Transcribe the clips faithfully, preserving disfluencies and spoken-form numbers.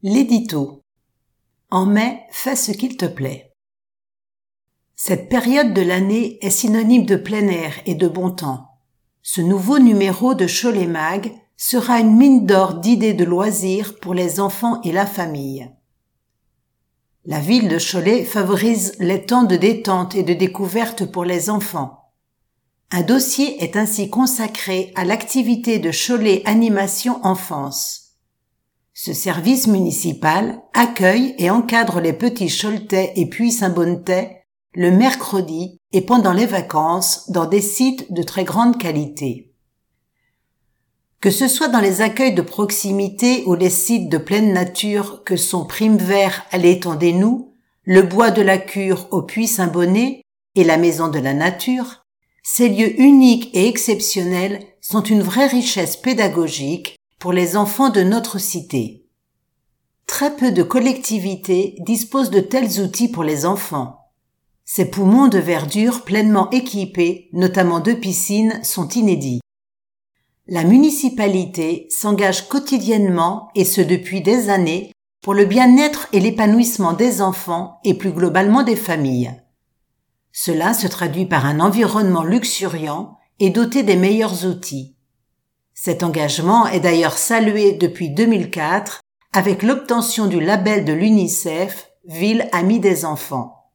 L'édito. En mai, fais ce qu'il te plaît. Cette période de l'année est synonyme de plein air et de bon temps. Ce nouveau numéro de Cholet Mag sera une mine d'or d'idées de loisirs pour les enfants et la famille. La ville de Cholet favorise les temps de détente et de découverte pour les enfants. Un dossier est ainsi consacré à l'activité de Cholet Animation Enfance. Ce service municipal accueille et encadre les petits Choletais et Puy-Saint-Bonnetais le mercredi et pendant les vacances dans des sites de très grande qualité. Que ce soit dans les accueils de proximité ou les sites de pleine nature que sont Prime Vert à l'étang des Noux, le Bois de la Cure au Puy-Saint-Bonnet et la Maison de la Nature, ces lieux uniques et exceptionnels sont une vraie richesse pédagogique pour les enfants de notre cité. Très peu de collectivités disposent de tels outils pour les enfants. Ces poumons de verdure pleinement équipés, notamment de piscines, sont inédits. La municipalité s'engage quotidiennement, et ce depuis des années, pour le bien-être et l'épanouissement des enfants et plus globalement des familles. Cela se traduit par un environnement luxuriant et doté des meilleurs outils. Cet engagement est d'ailleurs salué depuis deux mille quatre avec l'obtention du label de l'UNICEF Ville amie des enfants.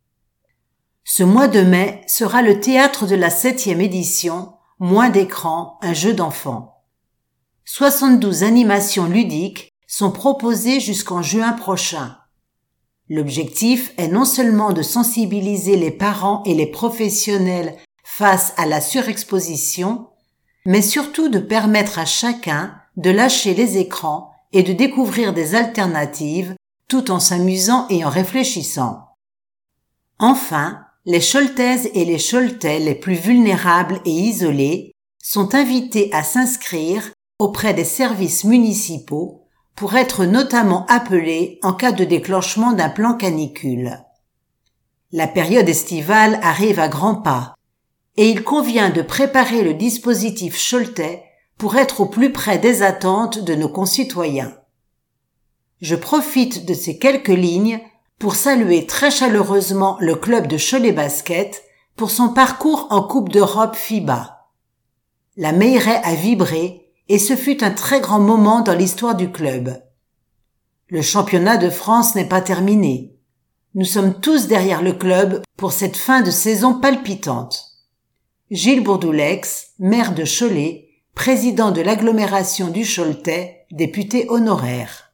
Ce mois de mai sera le théâtre de la septième édition Moins d'écran, un jeu d'enfants. soixante-douze animations ludiques sont proposées jusqu'en juin prochain. L'objectif est non seulement de sensibiliser les parents et les professionnels face à la surexposition, mais surtout de permettre à chacun de lâcher les écrans et de découvrir des alternatives tout en s'amusant et en réfléchissant. Enfin, les Choletaises et les Choletais les plus vulnérables et isolés sont invités à s'inscrire auprès des services municipaux pour être notamment appelés en cas de déclenchement d'un plan canicule. La période estivale arrive à grands pas et il convient de préparer le dispositif choletais pour être au plus près des attentes de nos concitoyens. Je profite de ces quelques lignes pour saluer très chaleureusement le club de Cholet Basket pour son parcours en Coupe d'Europe FIBA. La Meilleraie a vibré et ce fut un très grand moment dans l'histoire du club. Le championnat de France n'est pas terminé. Nous sommes tous derrière le club pour cette fin de saison palpitante. Gilles Bourdoulex, maire de Cholet, président de l'agglomération du Choletais, député honoraire.